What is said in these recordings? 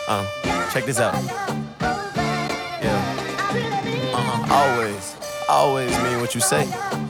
Check this out. Yeah. Always mean what you say.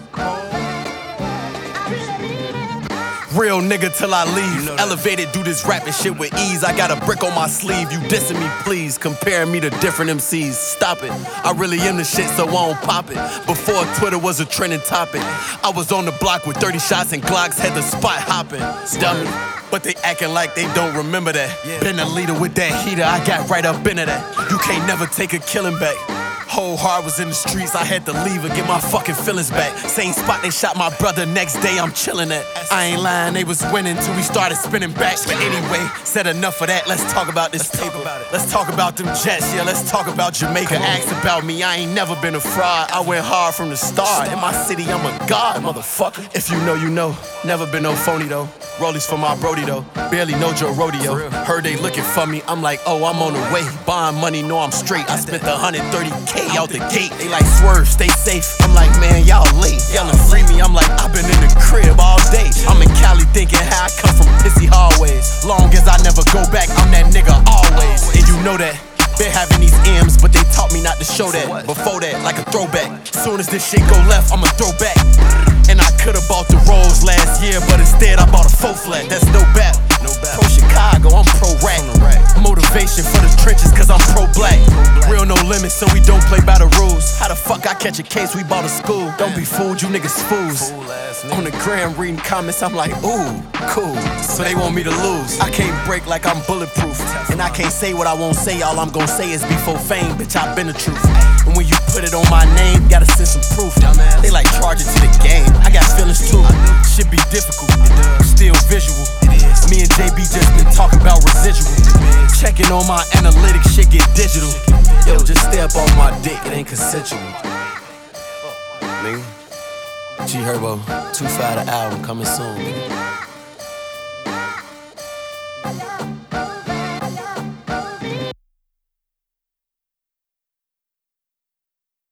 Real nigga till I leave. You know elevated, do this rapping shit with ease. I got a brick on my sleeve. You dissing me, please. Comparing me to different MCs. Stop it. I really am the shit, so I won't pop it. Before Twitter was a trending topic, I was on the block with 30 shots and Glocks, had the spot hopping. Dummy. But they acting like they don't remember that. Been a leader with that heater, I got right up into that. You can't never take a killing back. Whole heart was in the streets, I had to leave and get my fucking feelings back. Same spot they shot my brother, next day I'm chillin' at. I ain't lying, they was winning till we started spinning back. But anyway, said enough of that, let's talk about this paper. Let's talk about them Jets, yeah, let's talk about Jamaica. Ask about me, I ain't never been a fraud. I went hard from the start. In my city, I'm a god, motherfucker. If you know, you know. Never been no phony though. Rollies for my Brody though. Barely know Joe Rodeo. Heard they looking for me, I'm like, oh, I'm on the way. Buying money, know I'm straight. I spent 130K out the gate. They like, swerve, stay safe. I'm like, man, y'all late. Yelling free me, I'm like, I've been in the crib all day. I'm in Cali thinking how I come from pissy hallways. Long as I never go back, I'm that nigga always. And you know that. Been having these M's, but they taught me not to show that. Before that, like a throwback. Soon as this shit go left, I'ma throw back. And I could've bought the Rolls last year, but instead I bought a faux flat. That's no bat. Pro Chicago, I'm pro rap. Motivation for the trenches, cause I'm pro black. Real no limits, so we don't play by the rules. How the fuck I catch a case, we bought a school. Don't be fooled, you niggas fools. On the gram reading comments, I'm like, ooh, cool. So they want me to lose. I can't break like I'm bulletproof. And I can't say what I won't say, all I'm gon' say is before fame, bitch, I've been the truth. And when you put it on my name, gotta send some proof. They like charge it to the game, I got feelings too. Shit be difficult, still visual. Me and JB just been talking about residual. Checking on my analytics, shit get digital. Yo, just stay up on my dick, it ain't consensual. Nigga. G Herbo, 2-5 the album coming soon, nigga.